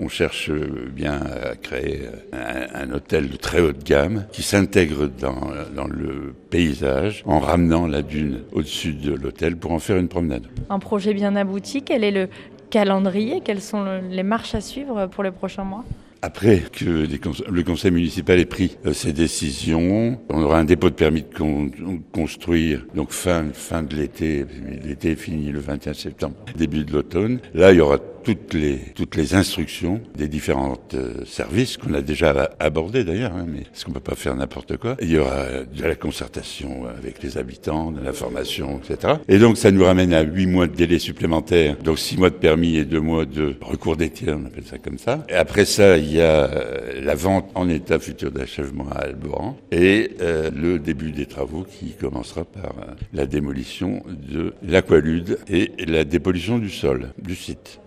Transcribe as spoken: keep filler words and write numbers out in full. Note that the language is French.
on cherche bien à créer un, un hôtel de très haute gamme qui s'intègre dans, dans le paysage en ramenant la dune au-dessus de l'hôtel pour en faire une promenade. Un projet bien abouti, quel est le calendrier? Quelles sont le, les marches à suivre pour les prochains mois? Après que les cons- le conseil municipal ait pris euh, ses décisions, on aura un dépôt de permis de con- construire, donc fin, fin de l'été, l'été est fini le vingt et un septembre, début de l'automne. Là, il y aura toutes les, toutes les instructions des différents euh, services qu'on a déjà abordés d'ailleurs, hein, mais parce qu'on peut pas faire n'importe quoi. Il y aura de la concertation avec les habitants, de l'information, et cetera. Et donc, ça nous ramène à huit mois de délai supplémentaire, donc six mois de permis et deux mois de recours des tiers, on appelle ça comme ça. Et après ça, il y a la vente en état futur d'achèvement à Alboran et euh, le début des travaux qui commencera par euh, la démolition de l'aqualude et la dépollution du sol, du site.